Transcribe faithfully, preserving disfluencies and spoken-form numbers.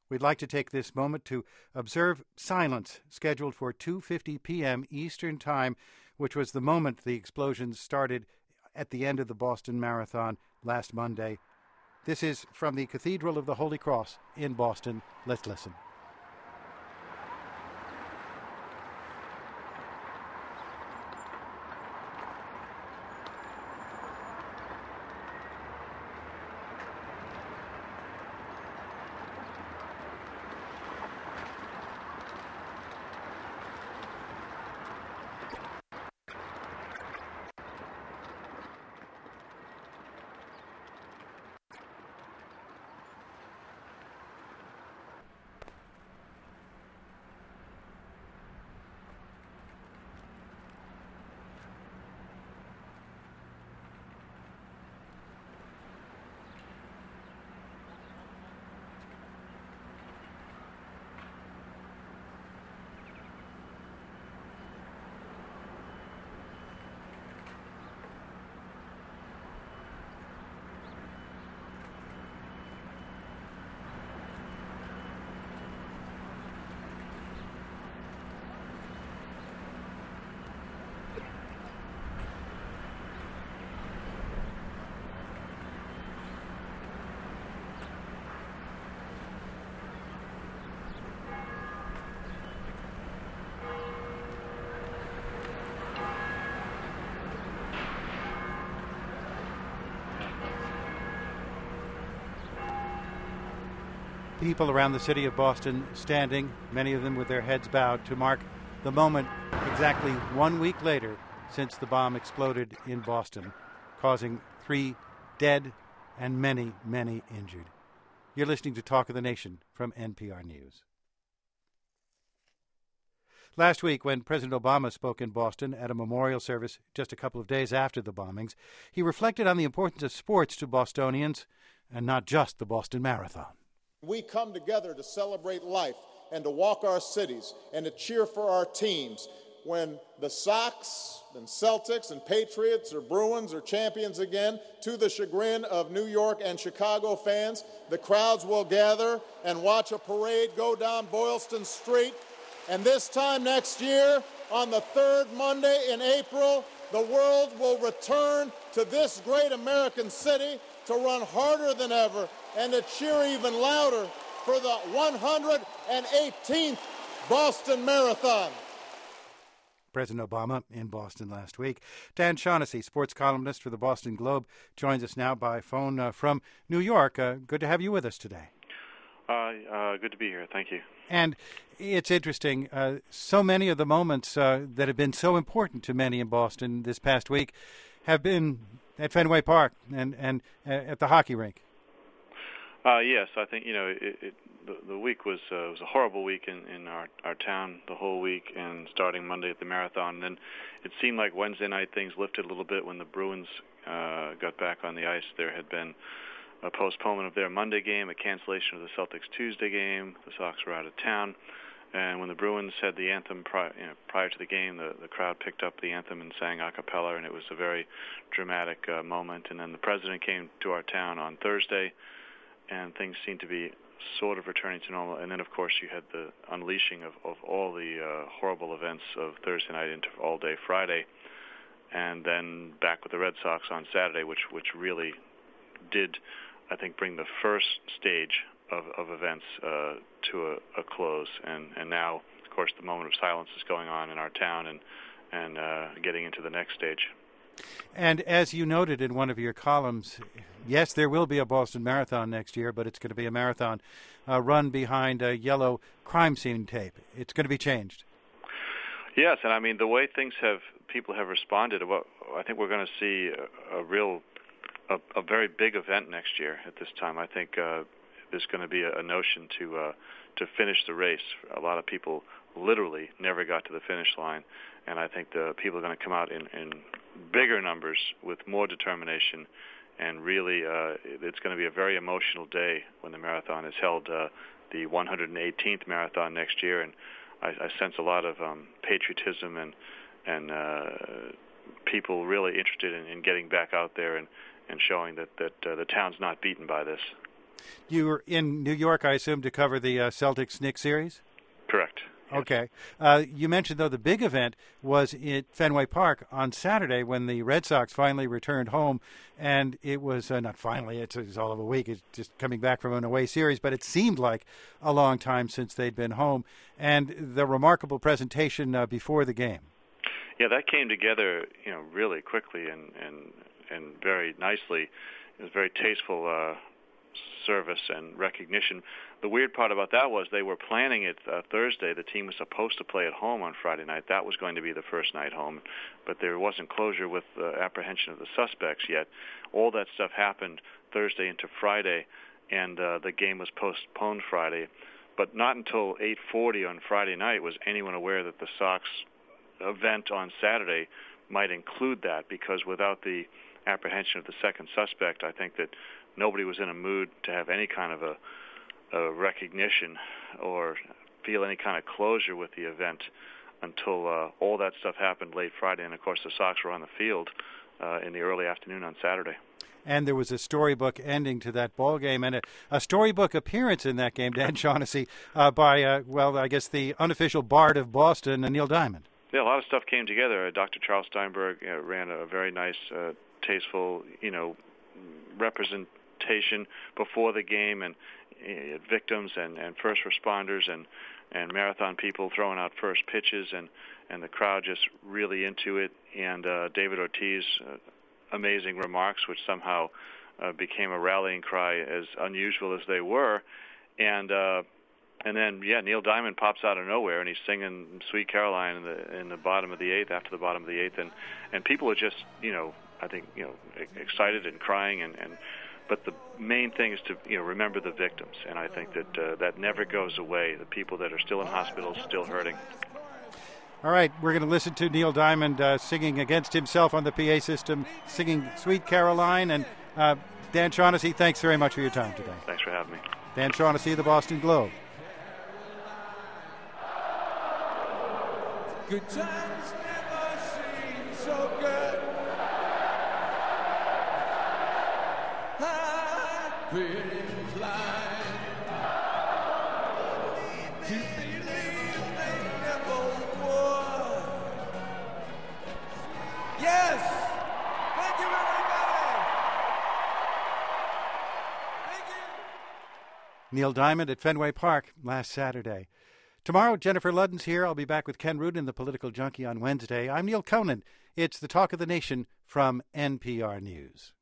We'd like to take this moment to observe silence scheduled for two fifty p.m. Eastern Time, which was the moment the explosions started at the end of the Boston Marathon last Monday. This is from the Cathedral of the Holy Cross in Boston. Let's listen. People around the city of Boston standing, many of them with their heads bowed, to mark the moment exactly one week later since the bomb exploded in Boston, causing three dead and many, many injured. You're listening to Talk of the Nation from N P R News. Last week, when President Obama spoke in Boston at a memorial service just a couple of days after the bombings, he reflected on the importance of sports to Bostonians and not just the Boston Marathon. We come together to celebrate life and to walk our cities and to cheer for our teams. When the Sox and Celtics and Patriots or Bruins are champions again, to the chagrin of New York and Chicago fans, the crowds will gather and watch a parade go down Boylston Street. And this time next year, on the third Monday in April, the world will return to this great American city to run harder than ever and to cheer even louder for the one hundred eighteenth Boston Marathon. President Obama in Boston last week. Dan Shaughnessy, sports columnist for the Boston Globe, joins us now by phone uh, from New York. Uh, good to have you with us today. Uh, uh, good to be here. Thank you. And it's interesting. Uh, so many of the moments uh, that have been so important to many in Boston this past week have been at Fenway Park and, and uh, at the hockey rink. Uh, yes, I think, you know, it, it, the, the week was uh, was a horrible week in, in our, our town the whole week, and starting Monday at the Marathon. And then it seemed like Wednesday night things lifted a little bit when the Bruins uh, got back on the ice. There had been a postponement of their Monday game, a cancellation of the Celtics Tuesday game. The Sox were out of town. And when the Bruins had the anthem prior, you know, prior to the game, the, the crowd picked up the anthem and sang a cappella, and it was a very dramatic uh, moment. And then the president came to our town on Thursday, and things seemed to be sort of returning to normal. And then, of course, you had the unleashing of, of all the uh, horrible events of Thursday night into all day Friday, and then back with the Red Sox on Saturday, which which really did, I think, bring the first stage of, of events uh, to a, a close. And, and now, of course, the moment of silence is going on in our town and, and uh, getting into the next stage. And as you noted in one of your columns, yes, there will be a Boston Marathon next year, but it's going to be a marathon uh, run behind a yellow crime scene tape. It's going to be changed. Yes, and I mean, the way things have, people have responded, well, I think we're going to see a, a real, a, a very big event next year at this time. I think uh, there's going to be a, a notion to uh, to finish the race. A lot of people literally never got to the finish line, and I think the people are going to come out in, in bigger numbers with more determination, and really uh, it's going to be a very emotional day when the marathon is held, uh, the one hundred eighteenth marathon next year, and I, I sense a lot of um, patriotism and and uh, people really interested in, in getting back out there and, and showing that, that uh, the town's not beaten by this. You were in New York, I assume, to cover the uh, Celtics-Knicks series? Correct. Yes. Okay. Uh, you mentioned, though, the big event was at Fenway Park on Saturday when the Red Sox finally returned home. And it was, uh, not finally, it's, it's all of a week. It's just coming back from an away series, but it seemed like a long time since they'd been home. And the remarkable presentation uh, before the game. Yeah, that came together, you know, really quickly and, and, and very nicely. It was very tasteful uh service and recognition. The weird part about that was they were planning it uh, Thursday. The team was supposed to play at home on Friday night. That was going to be the first night home, but there wasn't closure with the apprehension of the suspects yet. All that stuff happened Thursday into Friday, and uh, the game was postponed Friday. But not until eight forty on Friday night was anyone aware that the Sox event on Saturday might include that, because without the apprehension of the second suspect, I think that nobody was in a mood to have any kind of a, a recognition or feel any kind of closure with the event until uh, all that stuff happened late Friday. And, of course, the Sox were on the field uh, in the early afternoon on Saturday. And there was a storybook ending to that ball game, and a, a storybook appearance in that game, Dan Shaughnessy, uh, by, uh, well, I guess the unofficial bard of Boston, uh, Neil Diamond. Yeah, a lot of stuff came together. Uh, Doctor Charles Steinberg uh, ran a very nice, uh, tasteful, you know, representation before the game, and uh, victims and, and first responders and, and marathon people throwing out first pitches, and, and the crowd just really into it. And uh, David Ortiz, uh, amazing remarks, which somehow uh, became a rallying cry, as unusual as they were. And uh, and then, yeah, Neil Diamond pops out of nowhere, and he's singing Sweet Caroline in the in the bottom of the eighth, after the bottom of the eighth, and and people are just, you know, I think, you know, excited and crying, and, and but the main thing is to, you know, remember the victims, and I think that uh, that never goes away. The people that are still in hospitals, still hurting. All right, we're going to listen to Neil Diamond uh, singing against himself on the P A system, singing Sweet Caroline. And uh, Dan Shaughnessy, thanks very much for your time today. Thanks for having me. Dan Shaughnessy, the Boston Globe. Good times never seem so good. I've been inclined to believe they never would. Yes! Thank you, everybody! Thank you! Neil Diamond at Fenway Park last Saturday. Tomorrow, Jennifer Ludden's here. I'll be back with Ken Rudin, the Political Junkie, on Wednesday. I'm Neil Conan. It's the Talk of the Nation from N P R News.